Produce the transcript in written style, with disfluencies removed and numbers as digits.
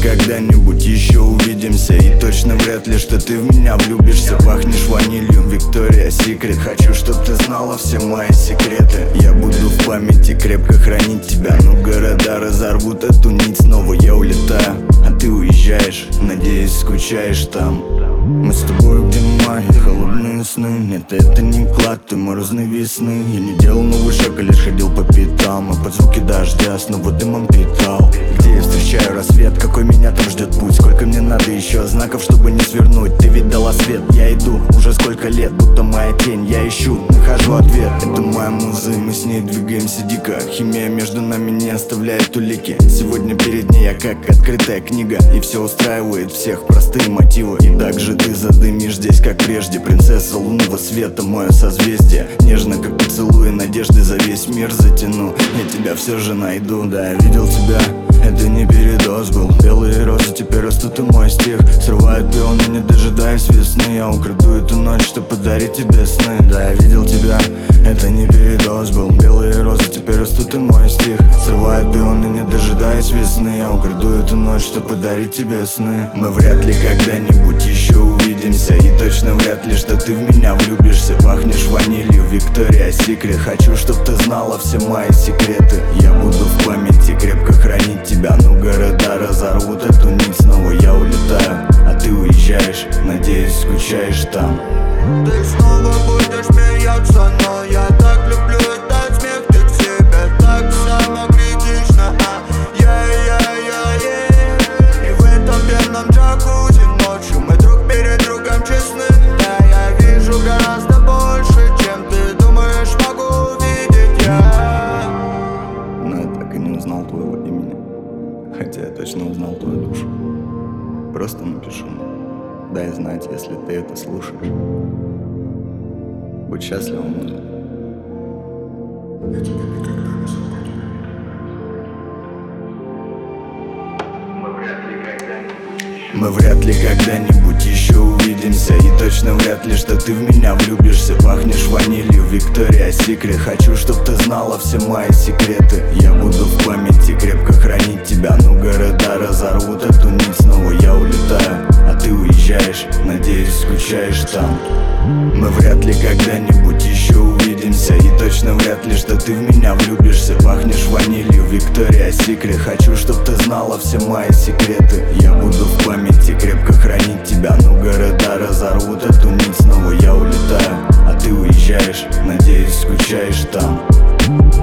когда-нибудь еще увидимся. И точно вряд ли, что ты в меня влюбишься. Пахнешь ванилью, Виктория Секрет. Хочу, чтоб ты знала все мои секреты. Я буду в памяти крепко хранить тебя. Но города разорвут эту нить. Снова я улетаю, а ты уезжаешь. Надеюсь, скучаешь там. Мы с тобой где май, холодные сны. Нет, это не клад, ты морозной весны. Я не делал новый шаг, а лишь ходил по пятам. И под звуки дождя снова дымом питал. Где я встречаю рассвет, какой меня там ждет путь. Сколько мне надо еще знаков, чтобы не свернуть. Ты ведь дала свет, я иду уже сколько лет. Будто моя тень, я ищу, нахожу ответ. Это моя муза, мы с ней двигаемся дико. Химия между нами не оставляет улики. Сегодня перед ней я как открытая книга. И все устраивает всех, простые мотивы. И также ты задымишь здесь, как прежде. Принцесса лунного света, мое созвездие. Нежно, как поцелуй, надежды за весь мир затяну. Я тебя все же найду. Да, я видел тебя, это не передоз был. Белые розы теперь растут, и мой стих срывает пионы, не дожидаясь весны. Я украду эту ночь, чтоб подарить тебе сны. Да, я видел тебя, это не передоз был. Белые розы теперь растут, и мой стих срывает пионы, не дожидаясь весны. Я украду эту ночь, чтоб подарить тебе сны. Мы вряд ли когда-нибудь еще увидимся. И точно вряд ли, что ты в меня влюбишься. Пахнешь ванилью, Виктория Секрет. Хочу, чтоб ты знала все мои секреты. Я буду в памяти крепко хранить тебя. Но города разорвут эту нить. Снова я улетаю, а ты уезжаешь. Надеюсь, скучаешь там. Ты снова будешь смеяться, но я так люблю этот смех. Ты к себе так самокритична. И в этом пенном джакузи ночью мы друг перед другом честны. Да, я вижу гораздо больше, чем ты думаешь, могу увидеть я. Но я так и не узнал твоего имени. Хотя я точно узнал твою душу. Просто напишу. Дай знать, если ты это слушаешь. Будь счастливым, муза. Я тебя никогда не забуду. Мы вряд ли когда-нибудь еще увидимся. И точно вряд ли, что ты в меня влюбишься. Пахнешь ванилью, Виктория Секрет. Хочу, чтоб ты знала все мои секреты. Я буду в памяти крепко хранить тебя. Но города разорвут эту нить. Снова я улетаю, а ты уезжаешь. Надеюсь, скучаешь там. Мы вряд ли когда-нибудь еще увидимся. И точно вряд ли, что ты в меня влюбишься. Пахнешь ванилью, Виктория Секрет. Хочу, чтоб ты знала все мои секреты. Я буду в памяти крепко хранить тебя. Но города разорвут эту нить. Снова я улетаю, а ты уезжаешь. Надеюсь, скучаешь там.